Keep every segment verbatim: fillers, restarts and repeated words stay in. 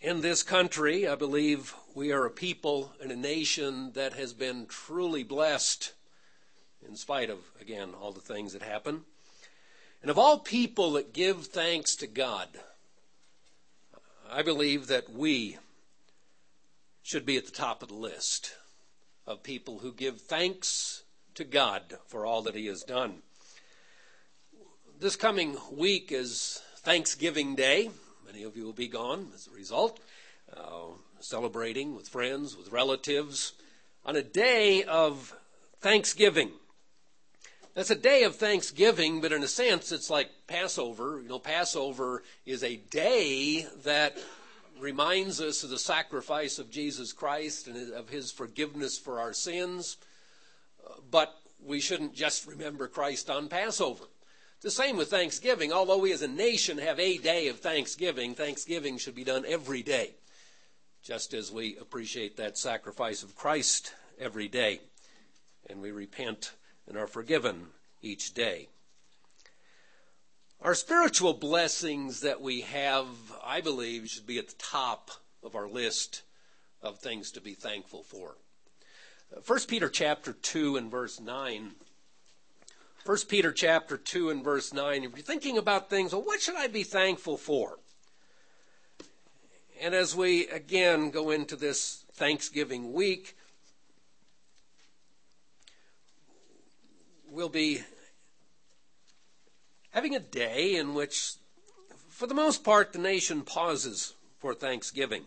In this country, I believe we are a people and a nation that has been truly blessed in spite of, again, all the things that happen. And of all people that give thanks to God, I believe that we should be at the top of the list of people who give thanks to God for all that He has done. This coming week is Thanksgiving Day. Many of you will be gone as a result, uh, celebrating with friends, with relatives, on a day of Thanksgiving. That's a day of Thanksgiving, but in a sense, it's like Passover. You know, Passover is a day that reminds us of the sacrifice of Jesus Christ and of His forgiveness for our sins. But we shouldn't just remember Christ on Passover. The same with Thanksgiving. Although we as a nation have a day of Thanksgiving, Thanksgiving should be done every day, just as we appreciate that sacrifice of Christ every day, and we repent and are forgiven each day. Our spiritual blessings that we have, I believe, should be at the top of our list of things to be thankful for. First Peter chapter two and verse nine. First Peter chapter two and verse nine. If you're thinking about things, well, what should I be thankful for? And as we again go into this Thanksgiving week, we'll be having a day in which, for the most part, the nation pauses for Thanksgiving.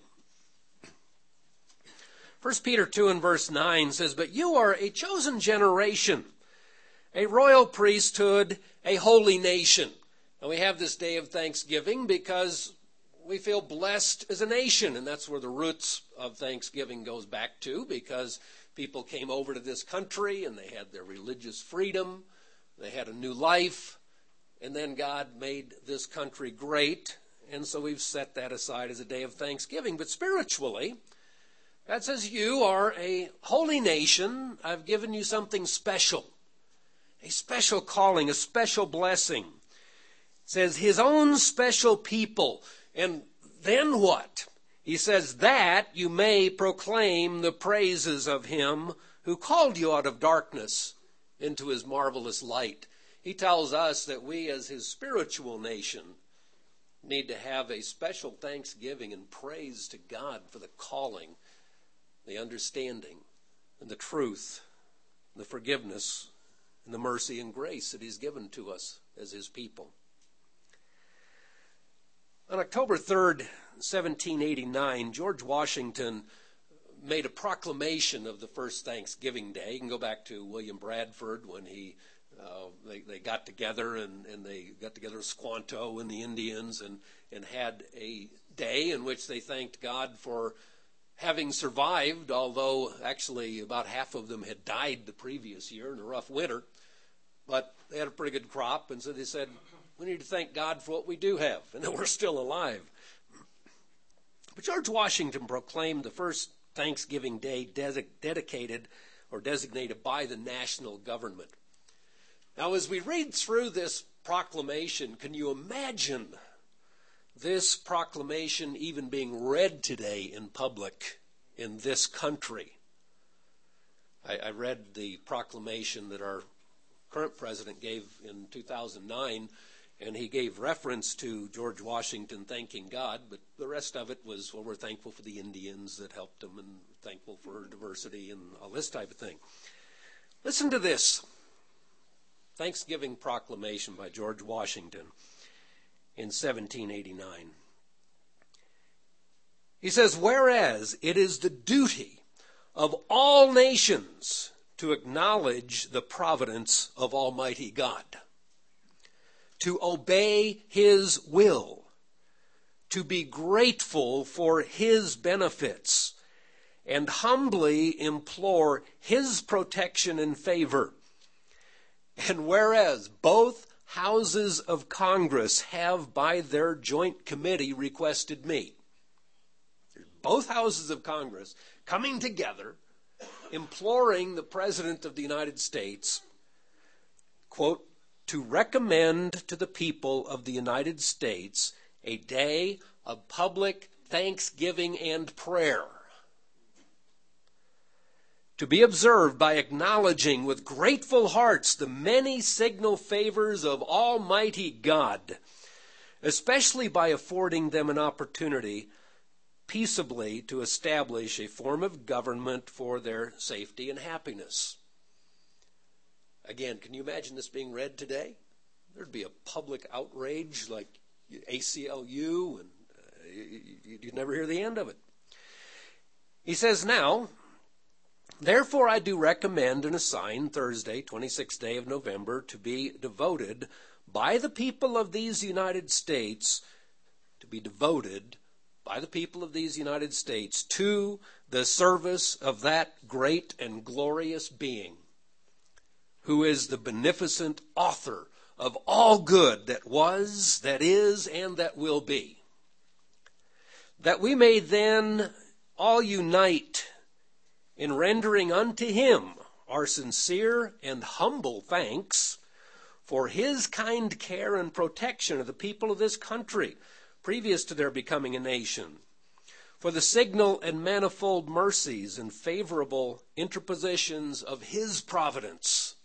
First Peter two and verse nine says, "But you are a chosen generation, a royal priesthood, a holy nation." And we have this day of Thanksgiving because we feel blessed as a nation, and that's where the roots of Thanksgiving goes back to, because people came over to this country and they had their religious freedom, they had a new life, and then God made this country great, and so we've set that aside as a day of Thanksgiving. But spiritually, God says, you are a holy nation. I've given you something special. A special calling, a special blessing. It says His own special people. And then what? He says that you may proclaim the praises of Him who called you out of darkness into His marvelous light. He tells us that we as His spiritual nation need to have a special thanksgiving and praise to God for the calling, the understanding, and the truth, and the forgiveness, and the mercy and grace that He's given to us as His people. On October third, seventeen eighty-nine, George Washington made a proclamation of the first Thanksgiving Day. You can go back to William Bradford when he uh, they, they got together and, and they got together Squanto and the Indians and, and had a day in which they thanked God for having survived, although actually about half of them had died the previous year in a rough winter. But they had a pretty good crop, and so they said, we need to thank God for what we do have, and that we're still alive. But George Washington proclaimed the first Thanksgiving Day des- dedicated or designated by the national government. Now, as we read through this proclamation, can you imagine this proclamation even being read today in public in this country? I, I read the proclamation that our current president gave in two thousand nine, and he gave reference to George Washington thanking God, but the rest of it was, well, we're thankful for the Indians that helped him and thankful for diversity and all this type of thing. Listen to this Thanksgiving proclamation by George Washington in seventeen eighty-nine. He says, "Whereas it is the duty of all nations to acknowledge the providence of Almighty God, to obey His will, to be grateful for His benefits, and humbly implore His protection and favor. And whereas both houses of Congress have by their joint committee requested me," both houses of Congress coming together, imploring the President of the United States, quote, "to recommend to the people of the United States a day of public thanksgiving and prayer, to be observed by acknowledging with grateful hearts the many signal favors of Almighty God, especially by affording them an opportunity peaceably to establish a form of government for their safety and happiness. Again, can you imagine this being read today? There'd be a public outrage like A C L U, and uh, you'd never hear the end of it. He says, now, therefore I do recommend and assign Thursday, twenty-sixth day of November, to be devoted by the people of these United States, to be devoted by the people of these United States to the service of that great and glorious being, who is the beneficent author of all good that was, that is, and that will be. That we may then all unite in rendering unto him our sincere and humble thanks for his kind care and protection of the people of this country, previous to their becoming a nation, for the signal and manifold mercies and favorable interpositions of his providence,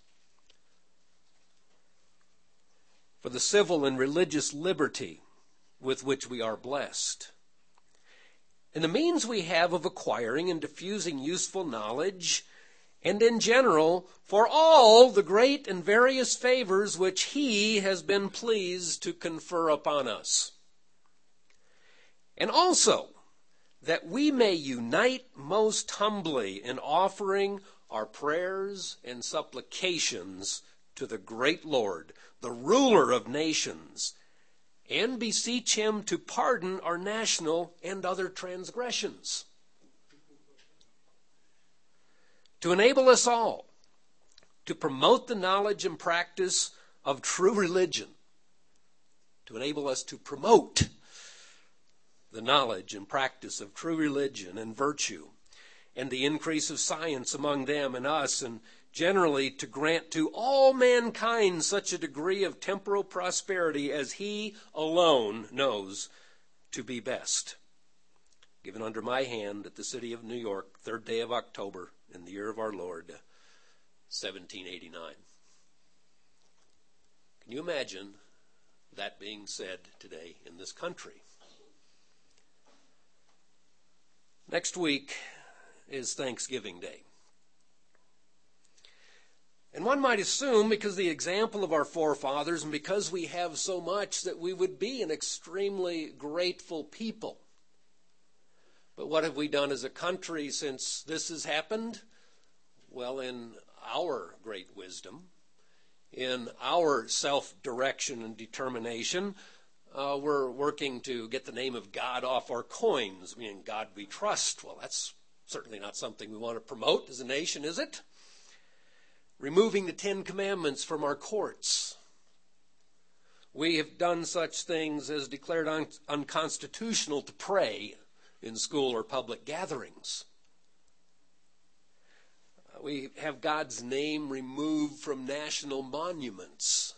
for the civil and religious liberty with which we are blessed, and the means we have of acquiring and diffusing useful knowledge, and in general, for all the great and various favors which he has been pleased to confer upon us. And also, that we may unite most humbly in offering our prayers and supplications to the great Lord, the ruler of nations, and beseech him to pardon our national and other transgressions, to enable us all to promote the knowledge and practice of true religion, to enable us to promote the knowledge and practice of true religion and virtue, and the increase of science among them and us, and generally to grant to all mankind such a degree of temporal prosperity as he alone knows to be best. Given under my hand at the city of New York, third day of October, in the year of our Lord, seventeen eighty-nine. Can you imagine that being said today in this country? Next week is Thanksgiving Day. And one might assume, because of the example of our forefathers and because we have so much, that we would be an extremely grateful people. But what have we done as a country since this has happened? Well, in our great wisdom, in our self-direction and determination, Uh, we're working to get the name of God off our coins, meaning God we trust. Well, that's certainly not something we want to promote as a nation, is it? Removing the Ten Commandments from our courts. We have done such things as declared un- unconstitutional to pray in school or public gatherings. Uh, we have God's name removed from national monuments.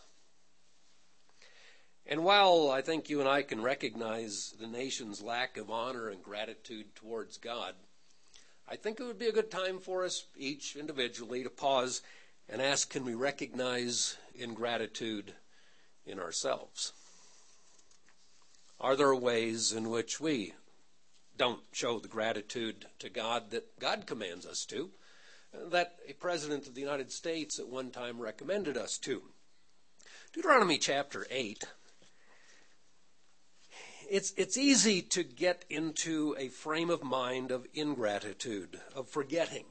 And while I think you and I can recognize the nation's lack of honor and gratitude towards God, I think it would be a good time for us each individually to pause and ask, can we recognize ingratitude in ourselves? Are there ways in which we don't show the gratitude to God that God commands us to, that a president of the United States at one time recommended us to? Deuteronomy chapter eight. It's, it's easy to get into a frame of mind of ingratitude, of forgetting,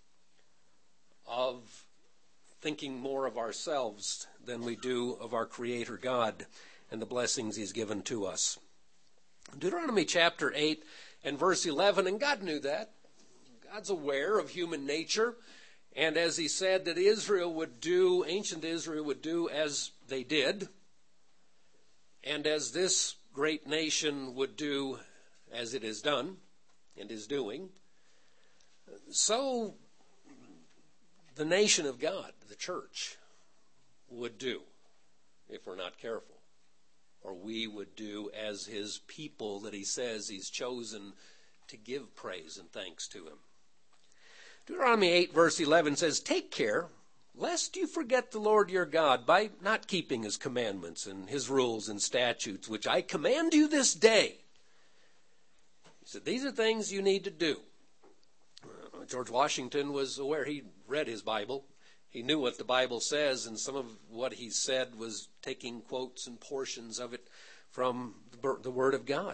of thinking more of ourselves than we do of our Creator God and the blessings He's given to us. Deuteronomy chapter eight and verse eleven, and God knew that. God's aware of human nature, and as He said that Israel would do, ancient Israel would do as they did, and as this great nation would do as it is done and is doing, so the nation of God, the church, would do if we're not careful. or we would do as his people that he says he's chosen to give praise and thanks to him. Deuteronomy eight verse eleven says, "Take care lest you forget the Lord your God by not keeping his commandments and his rules and statutes, which I command you this day." He said, these are things you need to do. Uh, George Washington was aware. He read his Bible. He knew what the Bible says, and some of what he said was taking quotes and portions of it from the Word of God.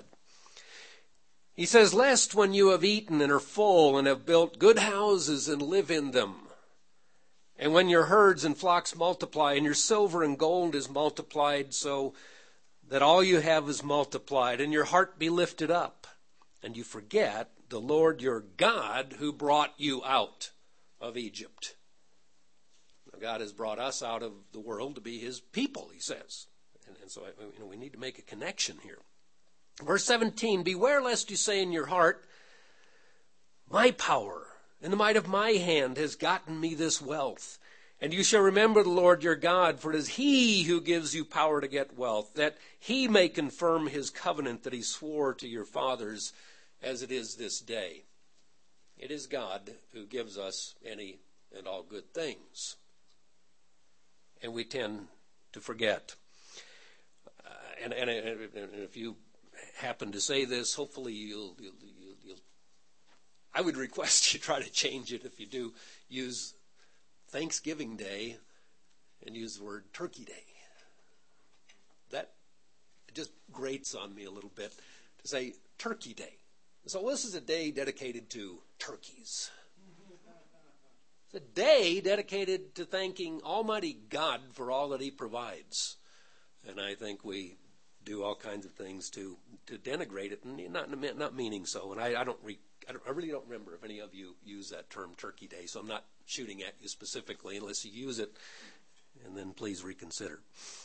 He says, "Lest when you have eaten and are full and have built good houses and live in them, and when your herds and flocks multiply, and your silver and gold is multiplied, so that all you have is multiplied, and your heart be lifted up, and you forget the Lord your God who brought you out of Egypt." Now, God has brought us out of the world to be his people, he says. And, and so you know, we need to make a connection here. Verse seventeen, "Beware lest you say in your heart, my power and the might of my hand has gotten me this wealth. And you shall remember the Lord your God, for it is he who gives you power to get wealth, that he may confirm his covenant that he swore to your fathers, as it is this day." It is God who gives us any and all good things. And we tend to forget. Uh, and, and, and if you happen to say this, hopefully you'll, you'll, you'll, you'll I would request you try to change it. If you do, use Thanksgiving Day and use the word Turkey Day. That just grates on me a little bit to say Turkey Day. So this is a day dedicated to turkeys. It's a day dedicated to thanking Almighty God for all that he provides. And I think we do all kinds of things to, to denigrate it, and not, not meaning so. And I, I don't re, I, don't, I really don't remember if any of you use that term Turkey Day, so I'm not shooting at you specifically unless you use it, and then please reconsider.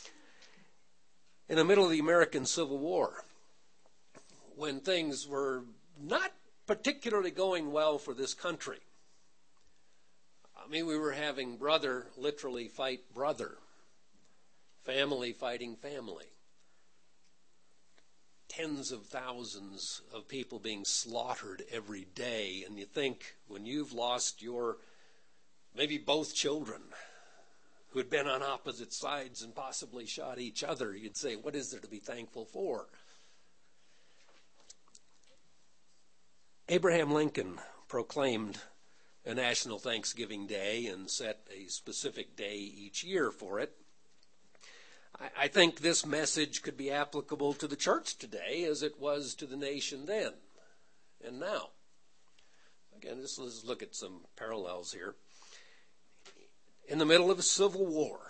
In the middle of the American Civil War, when things were not particularly going well for this country, I mean, we were having brother literally fight brother, family fighting family. Tens of thousands of people being slaughtered every day. And you think, when you've lost your, maybe both children, who had been on opposite sides and possibly shot each other, you'd say, what is there to be thankful for? Abraham Lincoln proclaimed a National Thanksgiving Day and set a specific day each year for it. I think this message could be applicable to the church today as it was to the nation then and now. Again, let's, let's look at some parallels here. In the middle of a civil war,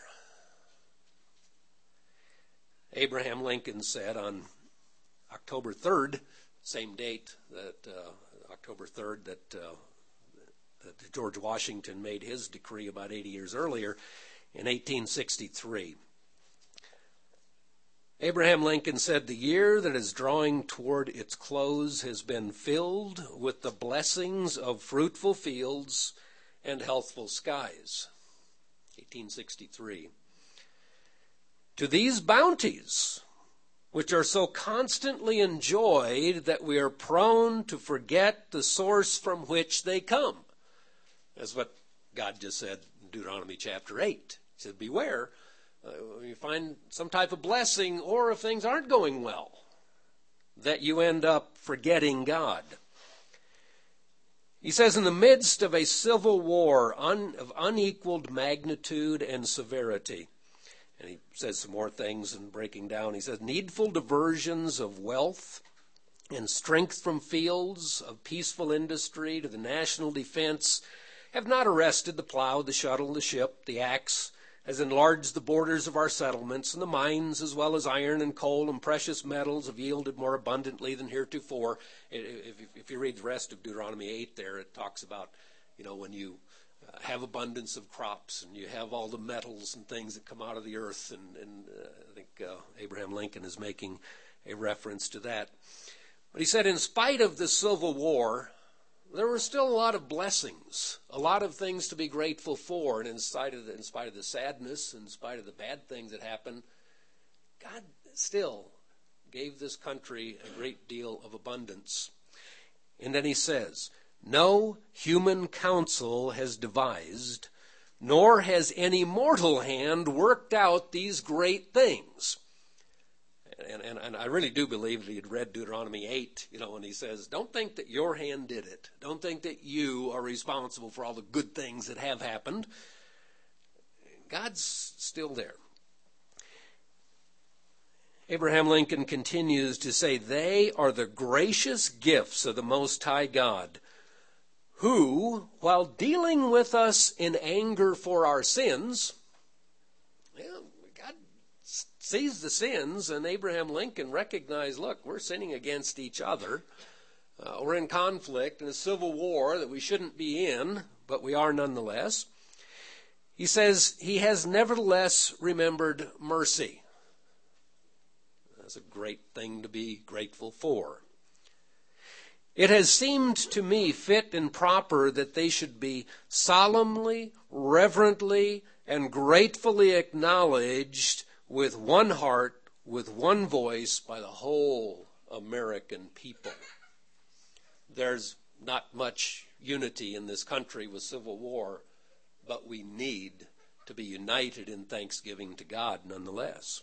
Abraham Lincoln said on October third, same date that uh, October third that, uh, that George Washington made his decree about eighty years earlier, in eighteen sixty-three. Abraham Lincoln said, "The year that is drawing toward its close has been filled with the blessings of fruitful fields and healthful skies." eighteen sixty-three. "To these bounties, which are so constantly enjoyed that we are prone to forget the source from which they come." That's what God just said in Deuteronomy chapter eight. He said, beware. Uh, when you find some type of blessing, or if things aren't going well, that you end up forgetting God. He says, in the midst of a civil war un, of unequaled magnitude and severity, and he says some more things in breaking down. He says, needful diversions of wealth and strength from fields of peaceful industry to the national defense have not arrested the plow, the shuttle, the ship, the axe, has enlarged the borders of our settlements, and the mines, as well as iron and coal and precious metals, have yielded more abundantly than heretofore. If, if you read the rest of Deuteronomy eight there, it talks about, you know, when you uh, have abundance of crops and you have all the metals and things that come out of the earth, and, and uh, I think uh, Abraham Lincoln is making a reference to that. But he said, in spite of the Civil War, there were still a lot of blessings, a lot of things to be grateful for. And in spite of the, in spite of the sadness, in spite of the bad things that happened, God still gave this country a great deal of abundance. And then he says, no human counsel has devised, nor has any mortal hand worked out these great things. And, and, and I really do believe that he had read Deuteronomy eight, you know, when he says, don't think that your hand did it. Don't think that you are responsible for all the good things that have happened. God's still there. Abraham Lincoln continues to say, they are the gracious gifts of the Most High God, who, while dealing with us in anger for our sins, well, God sees the sins, and Abraham Lincoln recognized, look, we're sinning against each other. Uh, we're in conflict in a civil war that we shouldn't be in, but we are nonetheless. He says, he has nevertheless remembered mercy. That's a great thing to be grateful for. It has seemed to me fit and proper that they should be solemnly, reverently, and gratefully acknowledged with one heart, with one voice by the whole American people. There's not much unity in this country with civil war, but we need to be united in thanksgiving to God nonetheless.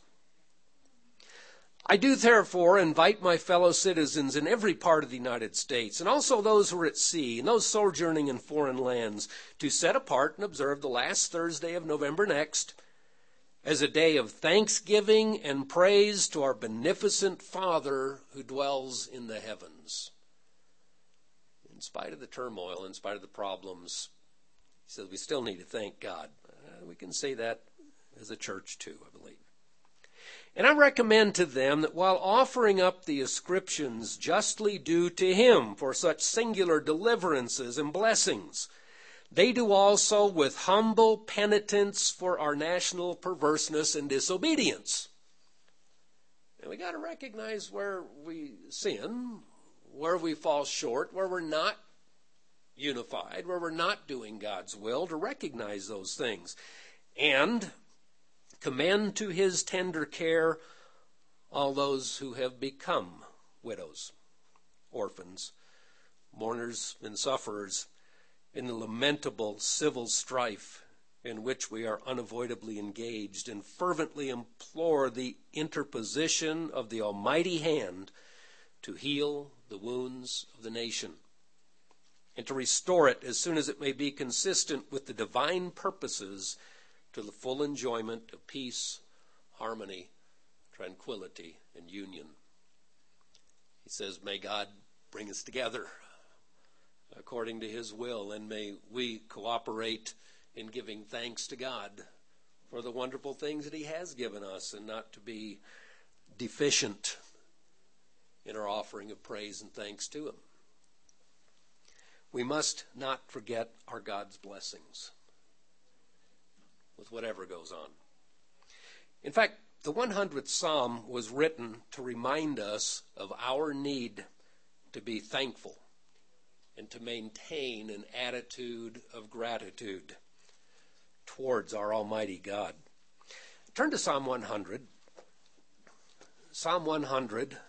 I do therefore invite my fellow citizens in every part of the United States, and also those who are at sea and those sojourning in foreign lands, to set apart and observe the last Thursday of November next as a day of thanksgiving and praise to our beneficent Father who dwells in the heavens. In spite of the turmoil, in spite of the problems, he says we still need to thank God. Uh, we can say that as a church too, I believe. And I recommend to them that while offering up the ascriptions justly due to him for such singular deliverances and blessings, they do also with humble penitence for our national perverseness and disobedience. And we got to recognize where we sin, where we fall short, where we're not unified, where we're not doing God's will, to recognize those things. And commend to his tender care all those who have become widows, orphans, mourners, and sufferers in the lamentable civil strife in which we are unavoidably engaged, and fervently implore the interposition of the Almighty hand to heal the wounds of the nation and to restore it as soon as it may be consistent with the divine purposes to the full enjoyment of peace, harmony, tranquility, and union. He says, may God bring us together according to his will, and may we cooperate in giving thanks to God for the wonderful things that he has given us, and not to be deficient in our offering of praise and thanks to him. We must not forget our God's blessings with whatever goes on. In fact, the one hundredth Psalm was written to remind us of our need to be thankful and to maintain an attitude of gratitude towards our Almighty God. Turn to Psalm one hundred. Psalm one hundred.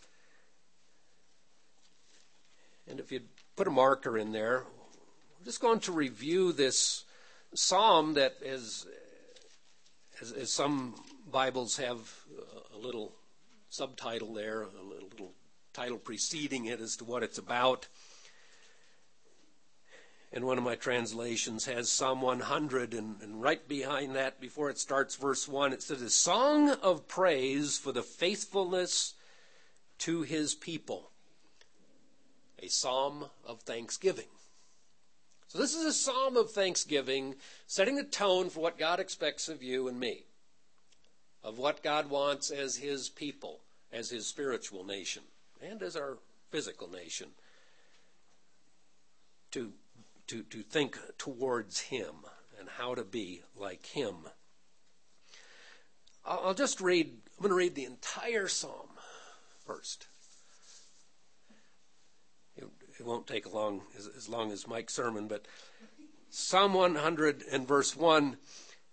And if you put a marker in there, we're just going to review this psalm that is, as, as some Bibles have a little subtitle there, a little title preceding it as to what it's about. And one of my translations has Psalm one hundred, and, and right behind that, before it starts verse one, it says, a song of praise for the faithfulness to his people. A psalm of thanksgiving. So this is a psalm of thanksgiving, setting the tone for what God expects of you and me, of what God wants as his people, as his spiritual nation, and as our physical nation, to, to, to think towards him and how to be like him. I'll, I'll just read, I'm going to read the entire psalm first. It won't take long, as, as long as Mike's sermon, but Psalm one hundred and verse one,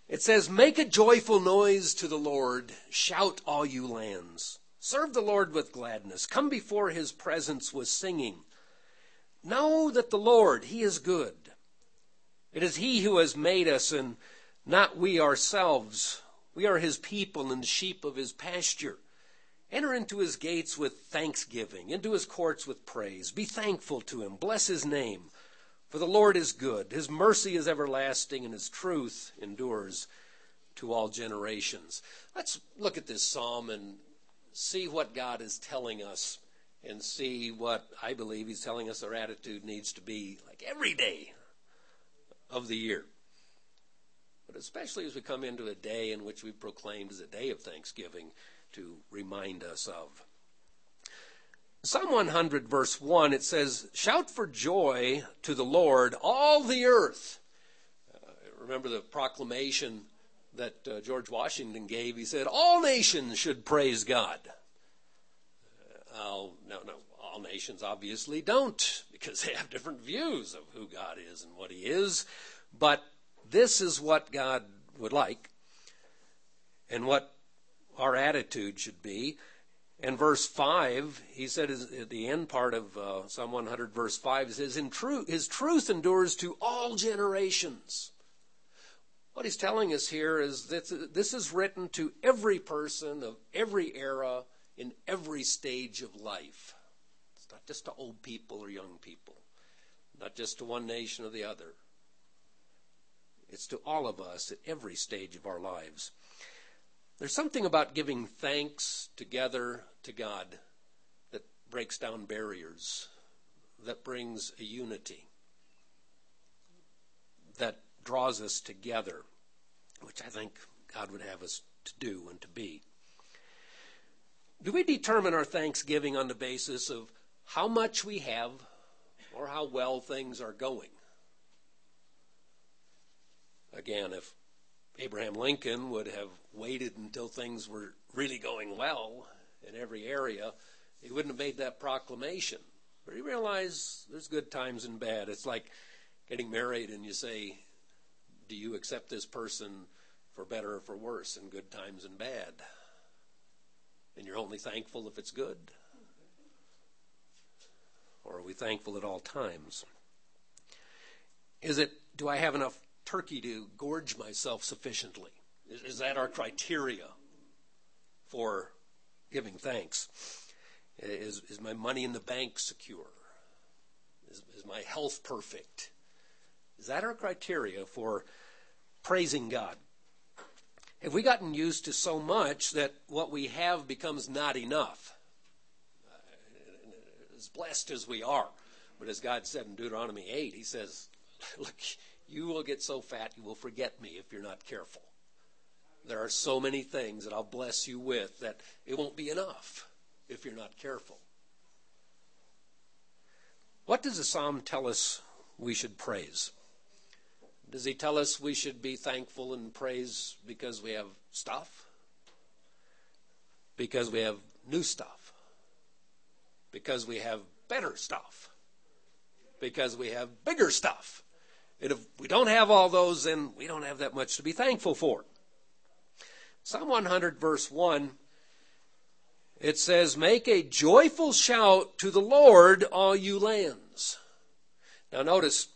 It says, make a joyful noise to the Lord. Shout, all you lands. Serve the Lord with gladness. Come before his presence with singing. Know that the Lord, he is good. It is he who has made us and not we ourselves. We are his people and the sheep of his pasture. Enter into his gates with thanksgiving, into his courts with praise. Be thankful to him. Bless his name. For the Lord is good. His mercy is everlasting, and his truth endures to all generations. Let's look at this psalm and see what God is telling us and see what I believe he's telling us our attitude needs to be like every day of the year. But especially as we come into a day in which we proclaimed as a day of thanksgiving to remind us of. Psalm one hundred, verse one, it says, shout for joy to the Lord, all the earth. Uh, remember the proclamation that uh, George Washington gave. He said, all nations should praise God. Uh, oh, no, no, all nations obviously don't, because they have different views of who God is and what he is. But this is what God would like and what our attitude should be. And verse five, he said at the end part of uh, Psalm one hundred, verse five, it says, In tru- his truth endures to all generations. What he's telling us here is that this is written to every person of every era in every stage of life. It's not just to old people or young people, not just to one nation or the other. It's to all of us at every stage of our lives. There's something about giving thanks together to God that breaks down barriers, that brings a unity, that draws us together, which I think God would have us to do and to be. Do we determine our thanksgiving on the basis of how much we have or how well things are going? Again, if Abraham Lincoln would have waited until things were really going well in every area, he wouldn't have made that proclamation. But he realized there's good times and bad. It's like getting married and you say, do you accept this person for better or for worse, in good times and bad? And you're only thankful if it's good? Or are we thankful at all times? Is it, do I have enough turkey to gorge myself sufficiently? Is, is that our criteria for giving thanks? Is, is my money in the bank secure? Is, is my health perfect? Is that our criteria for praising God? Have we gotten used to so much that what we have becomes not enough? As blessed as we are, but as God said in Deuteronomy eight, he says, look, you will get so fat you will forget me if you're not careful. There are so many things that I'll bless you with that it won't be enough if you're not careful. What does the psalm tell us we should praise? Does he tell us we should be thankful and praise because we have stuff? Because we have new stuff? Because we have better stuff? Because we have bigger stuff? And if we don't have all those, then we don't have that much to be thankful for. Psalm one hundred, verse one, it says, make a joyful shout to the Lord, all you lands. Now notice,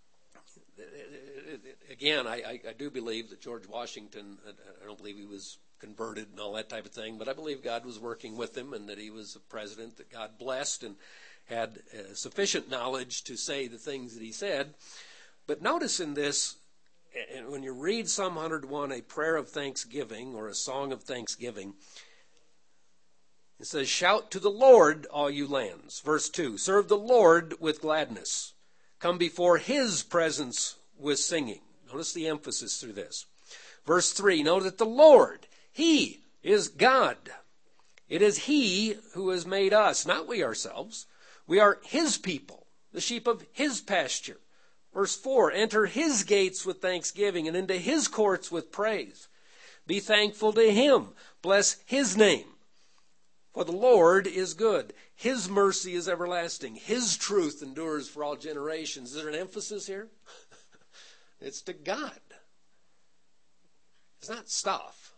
again, I, I, I do believe that George Washington, I don't believe he was converted and all that type of thing, but I believe God was working with him and that he was a president that God blessed and had uh, sufficient knowledge to say the things that he said. But notice in this, and when you read Psalm one hundred one, a prayer of thanksgiving or a song of thanksgiving, it says, shout to the Lord, all you lands. Verse two, serve the Lord with gladness. Come before his presence with singing. Notice the emphasis through this. Verse three, know that the Lord, he is God. It is he who has made us, not we ourselves. We are his people, the sheep of his pasture. Verse four, enter his gates with thanksgiving and into his courts with praise. Be thankful to him. Bless his name. For the Lord is good. His mercy is everlasting. His truth endures for all generations. Is there an emphasis here? It's to God. It's not stuff.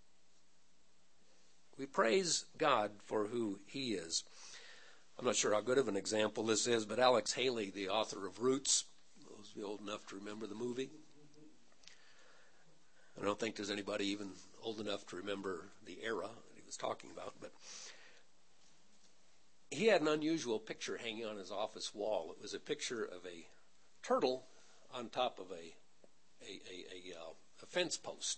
We praise God for who he is. I'm not sure how good of an example this is, but Alex Haley, the author of Roots, those of you old enough to remember the movie. I don't think there's anybody even old enough to remember the era that he was talking about, but he had an unusual picture hanging on his office wall. It was a picture of a turtle on top of a a, a, a, uh, a fence post.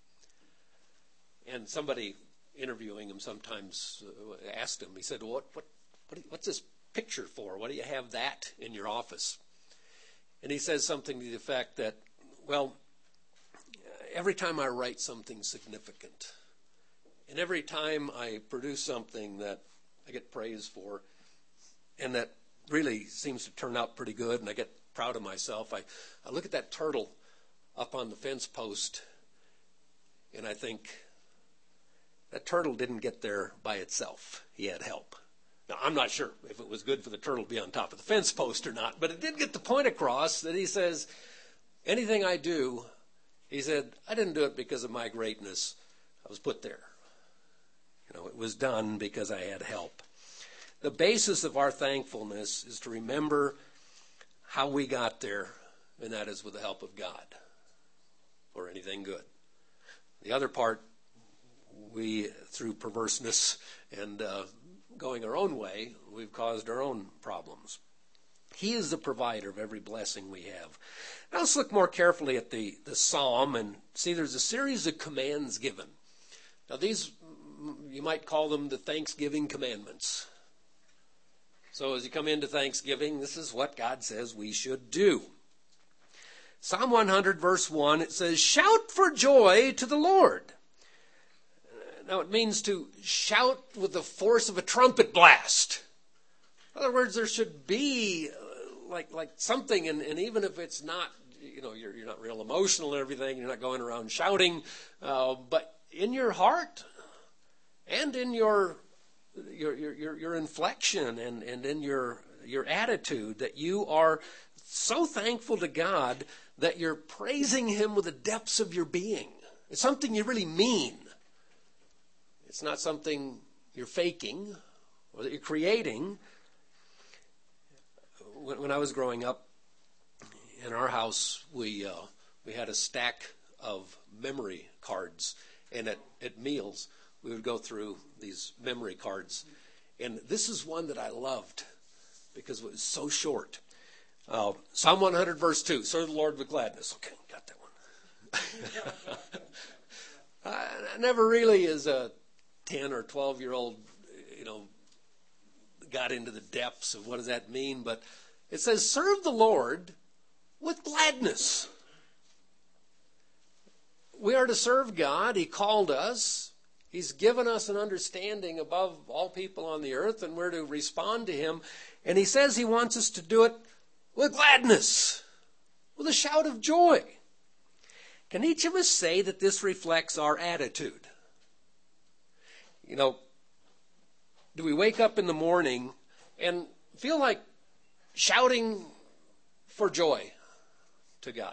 And somebody interviewing him sometimes uh, asked him, he said, what, what, what do you, what's this picture for? Why do you have that in your office? And he says something to the effect that, well, every time I write something significant, and every time I produce something that I get praise for, and that really seems to turn out pretty good, and I get proud of myself, I, I look at that turtle up on the fence post, and I think, that turtle didn't get there by itself. He had help. Now, I'm not sure if it was good for the turtle to be on top of the fence post or not, but it did get the point across that he says, anything I do, he said, I didn't do it because of my greatness. I was put there. You know, it was done because I had help. The basis of our thankfulness is to remember how we got there, and that is with the help of God for anything good. The other part, we, through perverseness and uh, going our own way, we've caused our own problems. He is the provider of every blessing we have. Now let's look more carefully at the, the psalm and see there's a series of commands given. Now these, you might call them the Thanksgiving commandments. So as you come into Thanksgiving, this is what God says we should do. Psalm one hundred verse one, it says, shout for joy to the Lord. Now, it means to shout with the force of a trumpet blast. In other words, there should be uh, like like something, and, and even if it's not, you know, you're, you're not real emotional and everything, you're not going around shouting, uh, but in your heart and in your your your, your inflection and, and in your, your attitude that you are so thankful to God that you're praising him with the depths of your being. It's something you really mean. It's not something you're faking or that you're creating. When, when I was growing up, in our house, we uh, we had a stack of memory cards. And at, at meals, we would go through these memory cards. And this is one that I loved because it was so short. Uh, Psalm one hundred, verse two, serve the Lord with gladness. Okay, got that one. I never really, as a ten or twelve year old, you know, got into the depths of what does that mean, but it says serve the Lord with gladness. We are to serve God. He called us. He's given us an understanding above all people on the earth, and we're to respond to him. And he says he wants us to do it with gladness, with a shout of joy. Can each of us say that this reflects our attitude? You know, do we wake up in the morning and feel like shouting for joy to God?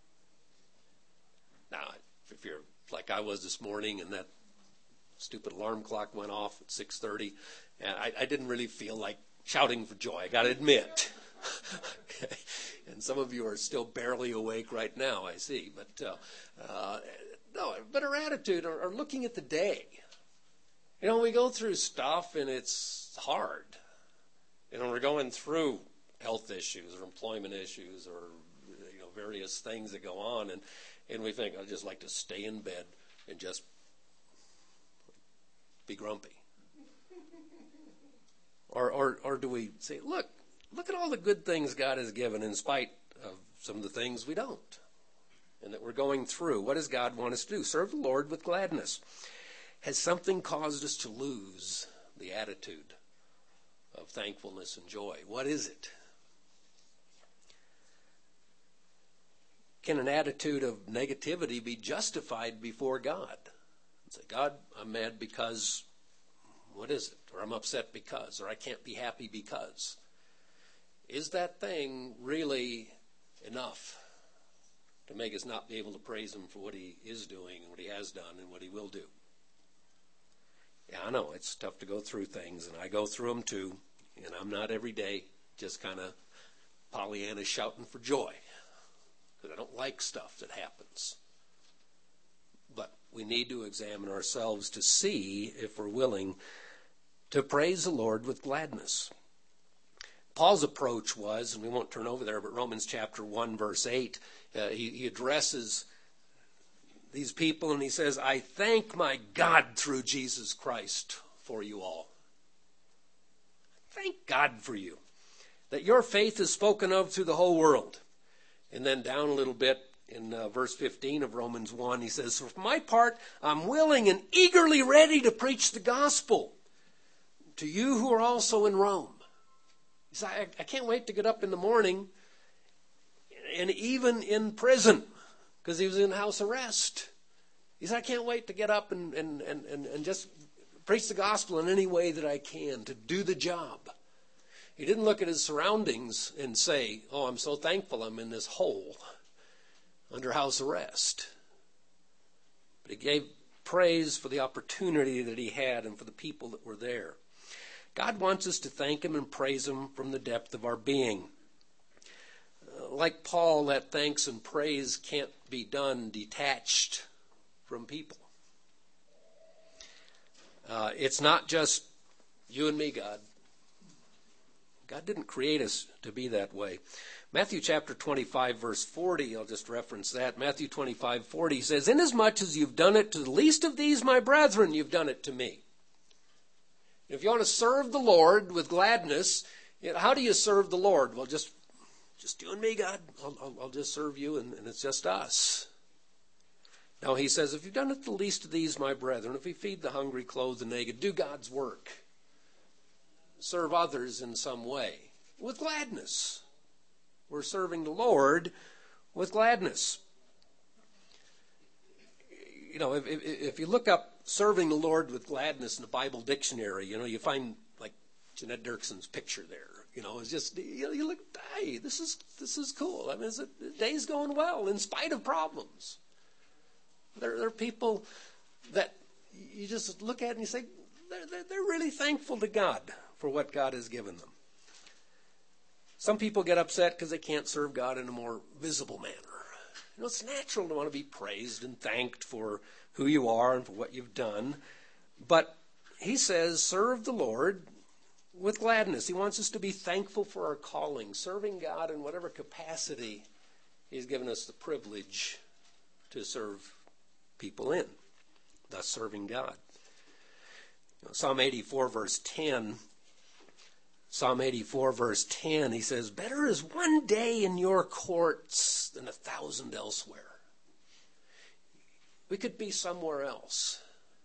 Now, if you're like I was this morning and that stupid alarm clock went off at six thirty, and I, I didn't really feel like shouting for joy, I got to admit. Okay. And some of you are still barely awake right now, I see. But uh, uh, no, but our attitude, or, or looking at the day. You know, we go through stuff and it's hard. You know, we're going through health issues or employment issues or, you know, various things that go on. And, and we think, I'd just like to stay in bed and just be grumpy. Or, or, or do we say, look, look at all the good things God has given in spite of some of the things we don't and that we're going through. What does God want us to do? Serve the Lord with gladness. Has something caused us to lose the attitude of thankfulness and joy? What is it? Can an attitude of negativity be justified before God? Say, God, I'm mad because, what is it? Or I'm upset because, or I can't be happy because. Is that thing really enough to make us not be able to praise him for what he is doing and what he has done and what he will do. Yeah, I know it's tough to go through things, and I go through them too, and I'm not every day just kind of Pollyanna shouting for joy, because I don't like stuff that happens. But we need to examine ourselves to see if we're willing to praise the Lord with gladness. Paul's approach was, and we won't turn over there, but Romans chapter one, verse eight, uh, he, he addresses these people and he says, I thank my God through Jesus Christ for you all. Thank God for you, that your faith is spoken of through the whole world. And then down a little bit in uh, verse fifteen of Romans one, he says, for my part, I'm willing and eagerly ready to preach the gospel to you who are also in Rome. He said, I, I can't wait to get up in the morning, and even in prison, because he was in house arrest. He said, I can't wait to get up and, and, and, and, and just preach the gospel in any way that I can, to do the job. He didn't look at his surroundings and say, oh, I'm so thankful I'm in this hole under house arrest. But he gave praise for the opportunity that he had and for the people that were there. God wants us to thank him and praise him from the depth of our being. Uh, like Paul, that thanks and praise can't be done detached from people. Uh, it's not just you and me, God. God didn't create us to be that way. Matthew chapter twenty-five, verse forty, I'll just reference that. Matthew twenty-five, forty says, inasmuch as you've done it to the least of these, my brethren, you've done it to me. If you want to serve the Lord with gladness, you know, how do you serve the Lord? Well, just just you and me, God. I'll, I'll, I'll just serve you, and, and it's just us. Now, he says, if you've done it to the least of these, my brethren, if you feed the hungry, clothe the naked, do God's work. Serve others in some way with gladness. We're serving the Lord with gladness. You know, if, if, if you look up serving the Lord with gladness in the Bible dictionary, you know, you find like Jeanette Dirkson's picture there. You know, it's just, you know, you look, hey, this is this is cool. I mean, it's a, the day's going well in spite of problems. There, there are people that you just look at and you say, they're, they're, they're really thankful to God for what God has given them. Some people get upset because they can't serve God in a more visible manner. You know, it's natural to want to be praised and thanked for who you are and for what you've done. But he says, serve the Lord with gladness. He wants us to be thankful for our calling, serving God in whatever capacity he's given us the privilege to serve people in, thus serving God. Psalm eighty-four, verse ten. Psalm eighty-four, verse ten, he says, better is one day in your courts than a thousand elsewhere. We could be somewhere else,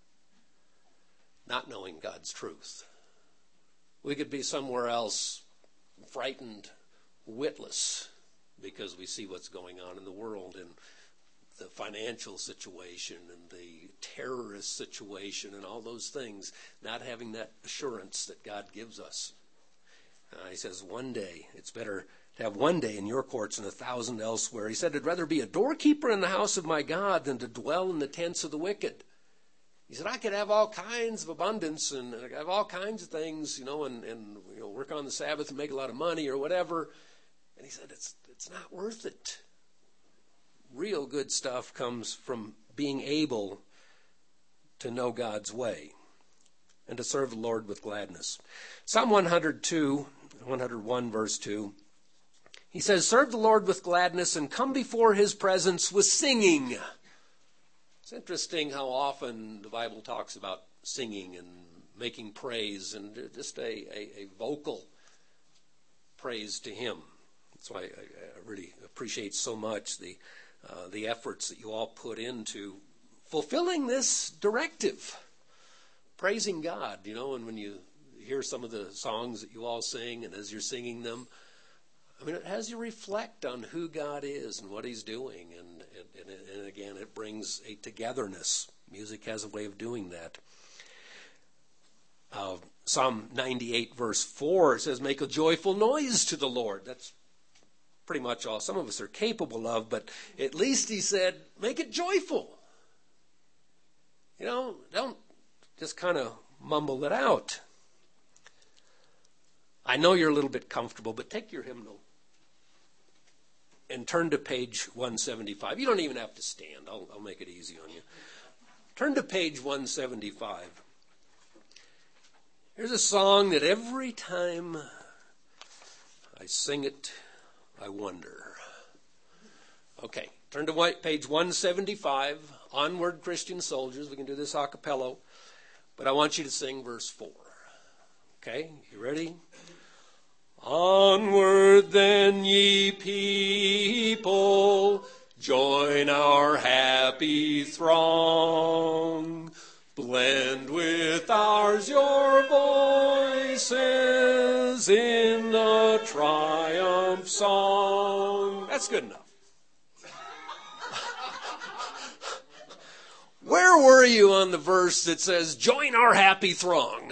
not knowing God's truth. We could be somewhere else frightened, witless, because we see what's going on in the world and the financial situation and the terrorist situation and all those things, not having that assurance that God gives us. Uh, he says, one day, it's better to have one day in your courts than a thousand elsewhere. He said, I'd rather be a doorkeeper in the house of my God than to dwell in the tents of the wicked. He said, I could have all kinds of abundance and I could have all kinds of things, you know, and, and you know, work on the Sabbath and make a lot of money or whatever. And he said, it's it's not worth it. Real good stuff comes from being able to know God's way and to serve the Lord with gladness. Psalm one hundred two, one hundred one, verse two. He says, serve the Lord with gladness and come before his presence with singing. It's interesting how often the Bible talks about singing and making praise and just a, a, a vocal praise to him. That's why I, I really appreciate so much the uh, the efforts that you all put into fulfilling this directive, praising God, you know, and when you hear some of the songs that you all sing and as you're singing them, I mean, it has you reflect on who God is and what he's doing. And, and, and, and again, it brings a togetherness. Music has a way of doing that. Uh, Psalm ninety-eight, verse four says, make a joyful noise to the Lord. That's pretty much all some of us are capable of, but at least he said, make it joyful. You know, don't just kind of mumble it out. I know you're a little bit comfortable, but take your hymnal and turn to page one seventy-five. You don't even have to stand. I'll, I'll make it easy on you. Turn to page one seventy-five. Here's a song that every time I sing it, I wonder. Okay, turn to page one seventy-five. Onward, Christian Soldiers. We can do this a cappella, but I want you to sing verse four. Okay, you ready? Onward then, ye people, join our happy throng. Blend with ours your voices in the triumph song. That's good enough. Where were you on the verse that says, join our happy throng?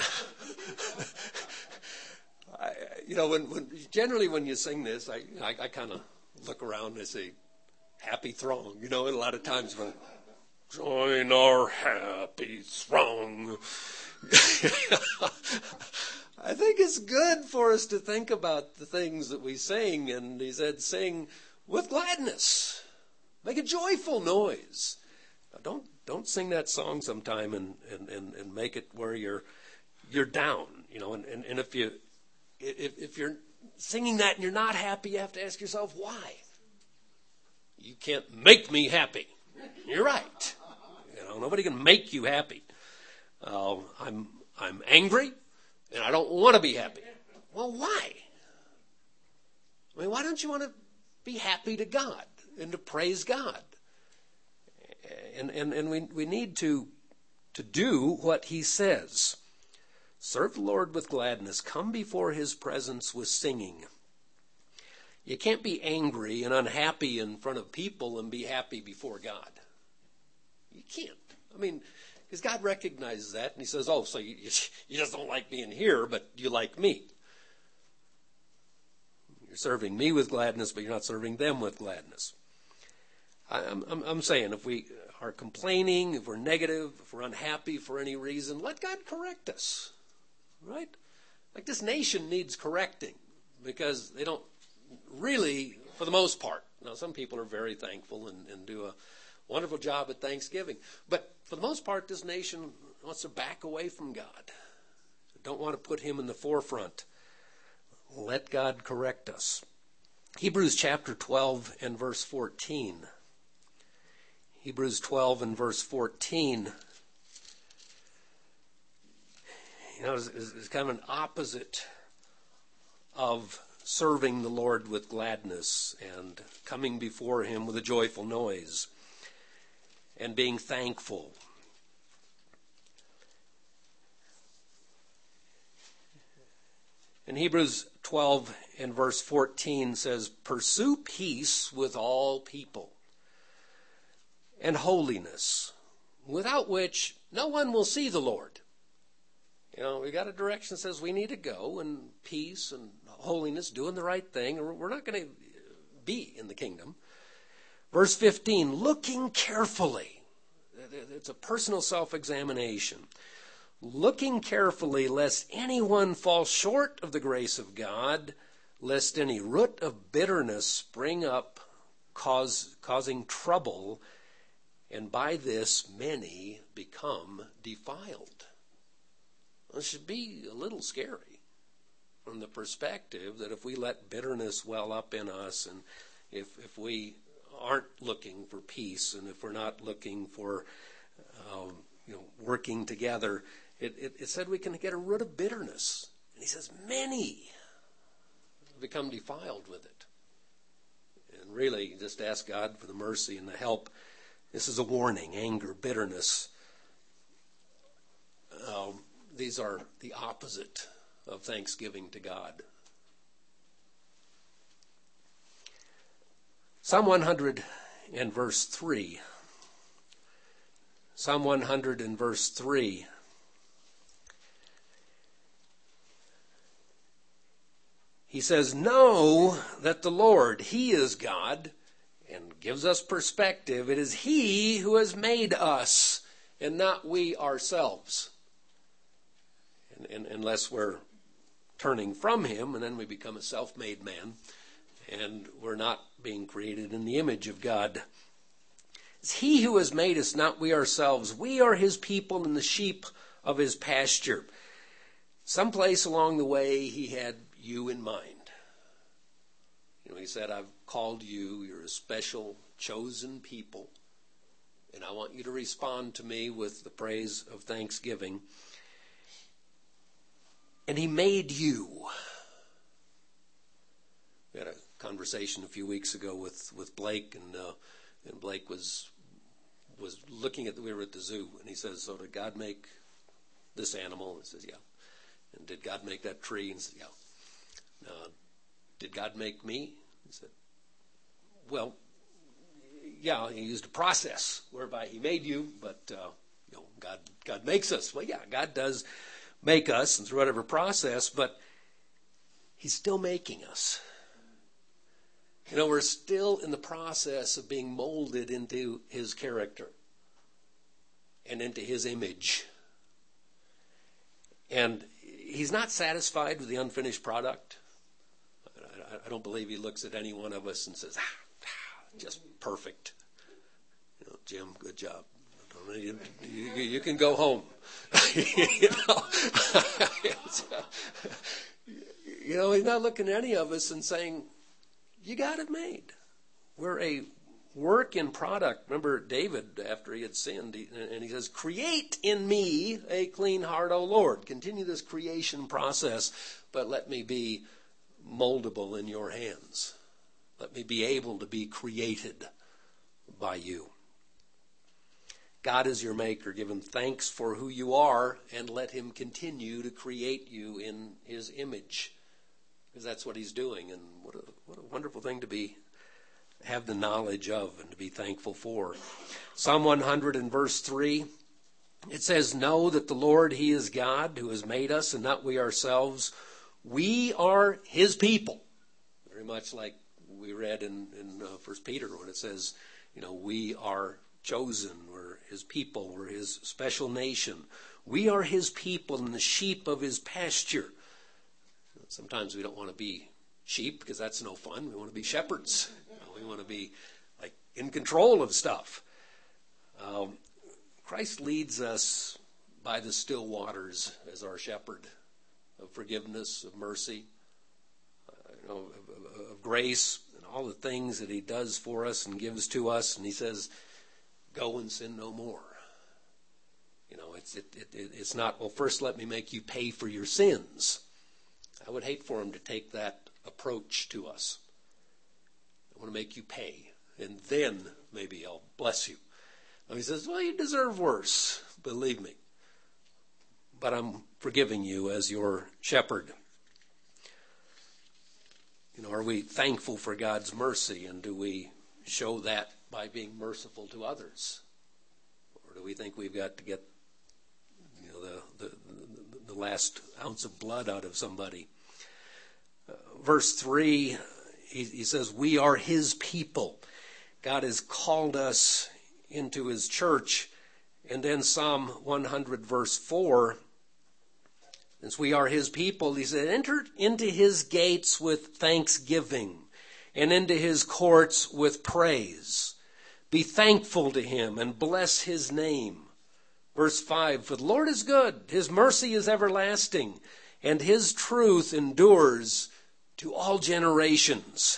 I, you know, when, when generally when you sing this, I, I, I kind of look around and say, happy throng. You know, and a lot of times when, join our happy throng. I think it's good for us to think about the things that we sing. And he said, sing with gladness. Make a joyful noise. Now, don't don't sing that song sometime and, and, and, and make it where you're you're down. You know, and, and, and if you if if you're singing that and you're not happy, you have to ask yourself why. You can't make me happy. You're right. You know, nobody can make you happy. Uh, I'm I'm angry, and I don't want to be happy. Well, why? I mean, why don't you want to be happy to God and to praise God? And and, and we we need to to do what he says. Serve the Lord with gladness. Come before his presence with singing. You can't be angry and unhappy in front of people and be happy before God. You can't. I mean, because God recognizes that, and he says, oh, so you, you just don't like being here, but you like me. You're serving me with gladness, but you're not serving them with gladness. I'm, I'm, I'm saying if we are complaining, if we're negative, if we're unhappy for any reason, let God correct us, right? Like this nation needs correcting because they don't really, for the most part. Now, some people are very thankful and, and do a wonderful job at Thanksgiving. But for the most part, this nation wants to back away from God. Don't want to put him in the forefront. Let God correct us. Hebrews chapter twelve and verse fourteen. Hebrews twelve and verse fourteen. You know, it's, it's kind of an opposite of serving the Lord with gladness and coming before him with a joyful noise and being thankful. In Hebrews twelve and verse fourteen says, pursue peace with all people and holiness, without which no one will see the Lord. You know, we got a direction that says we need to go in peace and holiness, doing the right thing, or we're not going to be in the kingdom. Verse fifteen, looking carefully. It's a personal self-examination. Looking carefully, lest anyone fall short of the grace of God, lest any root of bitterness spring up, cause, causing trouble, and by this many become defiled. It should be a little scary from the perspective that if we let bitterness well up in us, and if if we aren't looking for peace, and if we're not looking for uh, you know working together, it, it, it said we can get a root of bitterness. And he says many become defiled with it. And really, just ask God for the mercy and the help. This is a warning: anger, bitterness. Um, these are the opposite of thanksgiving to God. Psalm one hundred and verse three. Psalm one hundred and verse three. he says, know that the Lord, he is God, and gives us perspective. It is he who has made us, and not we ourselves. And, and, unless we're turning from him, and then we become a self-made man, and we're not being created in the image of God. It's he who has made us, not we ourselves. We are his people and the sheep of his pasture. Someplace along the way, he had you in mind. You know, he said, I've called you, you're a special, chosen people, and I want you to respond to me with the praise of thanksgiving. And he made you. We had a conversation a few weeks ago with, with Blake, and uh, and Blake was was looking at, we were at the zoo, and he says, so did God make this animal? And he says, yeah. And did God make that tree? And he says, yeah. Uh, did God make me? He said, well, yeah, he used a process whereby he made you, but uh, you know, God God makes us. Well, yeah, God does make us, and through whatever process, but he's still making us. You know, we're still in the process of being molded into his character and into his image. And he's not satisfied with the unfinished product. I don't believe he looks at any one of us and says, ah, just perfect. You know, Jim, good job. You, you, you can go home. you know, you know, he's not looking at any of us and saying, you got it made. We're a work in product. Remember David, after he had sinned, he, and he says, create in me a clean heart, O Lord. Continue this creation process, but let me be moldable in your hands. Let me be able to be created by you. God is your maker. Give him thanks for who you are, and let him continue to create you in his image. Because that's what he's doing, and what a, what a wonderful thing to be, have the knowledge of and to be thankful for. Psalm one hundred and verse three, it says, know that the Lord, he is God who has made us and not we ourselves. We are his people. Very much like we read in, in uh, First Peter when it says, you know, we are chosen, we're his people, we're his special nation. We are his people and the sheep of his pasture. Sometimes we don't want to be sheep because that's no fun. We want to be shepherds. We want to be like in control of stuff. Um, Christ leads us by the still waters as our shepherd of forgiveness, of mercy, uh, you know, of, of, of grace, and all the things that he does for us and gives to us. And he says, go and sin no more. You know, it's it, it, it's not, well, first let me make you pay for your sins. I would hate for him to take that approach to us. I want to make you pay, and then maybe I'll bless you. And he says, well, you deserve worse, believe me. But I'm forgiving you as your shepherd. You know, are we thankful for God's mercy, and do we show that by being merciful to others? Or do we think we've got to get, you know, the, the, the last ounce of blood out of somebody? Uh, verse three, he, he says, we are his people. God has called us into his church. And then Psalm one hundred verse four, since we are his people, he said, enter into his gates with thanksgiving and into his courts with praise. Be thankful to him and bless his name. Verse five, for the Lord is good, his mercy is everlasting, and his truth endures to all generations.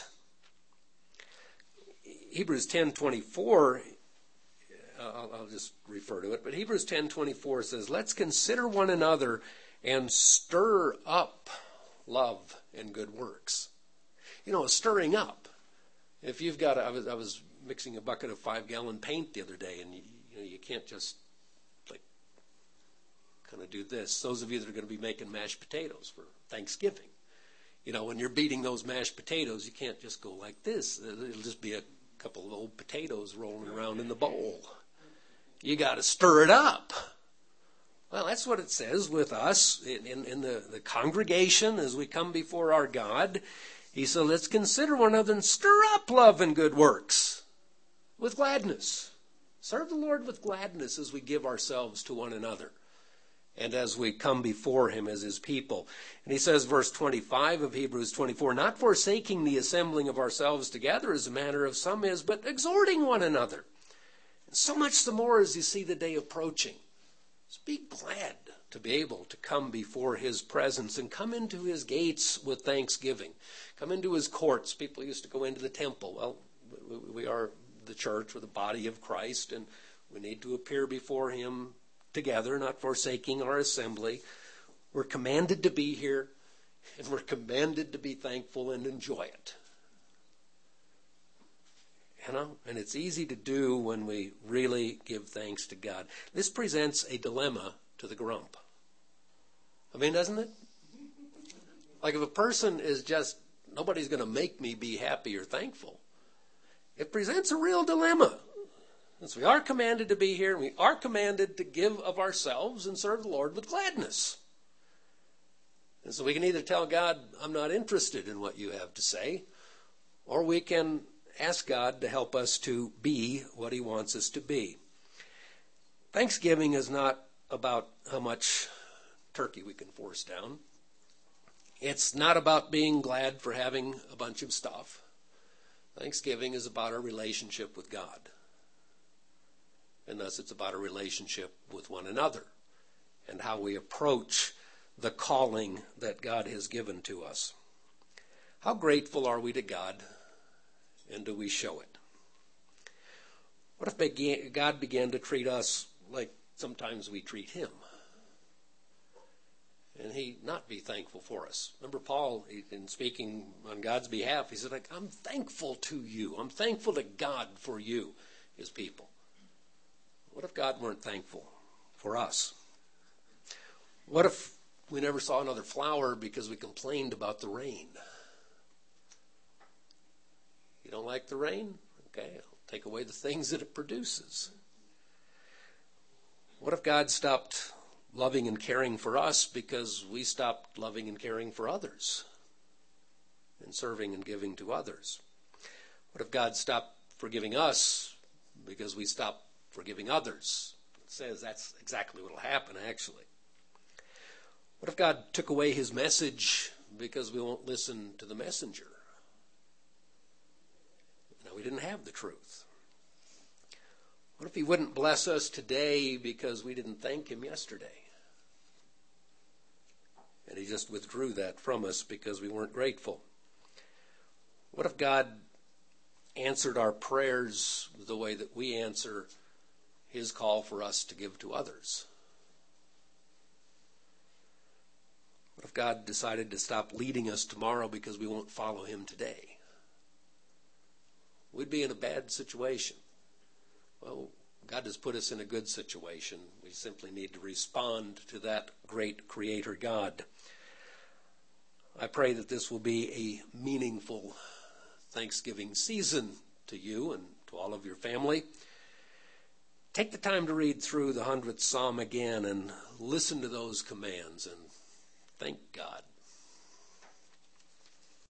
Hebrews ten twenty-four, I'll, I'll just refer to it, but Hebrews ten twenty-four says, let's consider one another and stir up love and good works. You know, stirring up. If you've got, a, I was I was mixing a bucket of five-gallon paint the other day, and you, you know, you can't just like kind of do this. Those of you that are going to be making mashed potatoes for Thanksgiving, you know, when you're beating those mashed potatoes, you can't just go like this. It'll just be a couple of old potatoes rolling around in the bowl. You got to stir it up. Well, that's what it says with us in, in, in the, the congregation as we come before our God. He said, let's consider one another and stir up love and good works with gladness. Serve the Lord with gladness as we give ourselves to one another and as we come before him as his people. And he says, verse twenty-five of Hebrews twenty-four, not forsaking the assembling of ourselves together as the manner of some is, but exhorting one another. And so much the more as you see the day approaching. So be glad to be able to come before his presence and come into his gates with thanksgiving. Come into his courts. People used to go into the temple. Well, we are the church, we're the body of Christ, and we need to appear before him together, not forsaking our assembly. We're commanded to be here, and we're commanded to be thankful and enjoy it. You know, and it's easy to do when we really give thanks to God. This presents a dilemma to the grump. I mean, doesn't it? Like if a person is just, nobody's going to make me be happy or thankful, it presents a real dilemma. Since we are commanded to be here, and we are commanded to give of ourselves and serve the Lord with gladness. And so we can either tell God, I'm not interested in what you have to say, or we can ask God to help us to be what he wants us to be. Thanksgiving is not about how much turkey we can force down. It's not about being glad for having a bunch of stuff. Thanksgiving is about our relationship with God. And thus it's about a relationship with one another and how we approach the calling that God has given to us. How grateful are we to God, and do we show it? What if God began to treat us like sometimes we treat him? And he not be thankful for us. Remember Paul, in speaking on God's behalf, he said, like, I'm thankful to you. I'm thankful to God for you, his people. What if God weren't thankful for us? What if we never saw another flower because we complained about the rain? You don't like the rain? Okay, I'll take away the things that it produces. What if God stopped loving and caring for us because we stopped loving and caring for others and serving and giving to others? What if God stopped forgiving us because we stopped forgiving others? It says that's exactly what will happen, actually. What if God took away his message because we won't listen to the messenger? Now, we didn't have the truth. What if he wouldn't bless us today because we didn't thank him yesterday? And he just withdrew that from us because we weren't grateful. What if God answered our prayers the way that we answer his call for us to give to others? What if God decided to stop leading us tomorrow because we won't follow him today? We'd be in a bad situation. Well, God has put us in a good situation. We simply need to respond to that great Creator God. I pray that this will be a meaningful Thanksgiving season to you and to all of your family. Take the time to read through the hundredth Psalm again and listen to those commands and thank God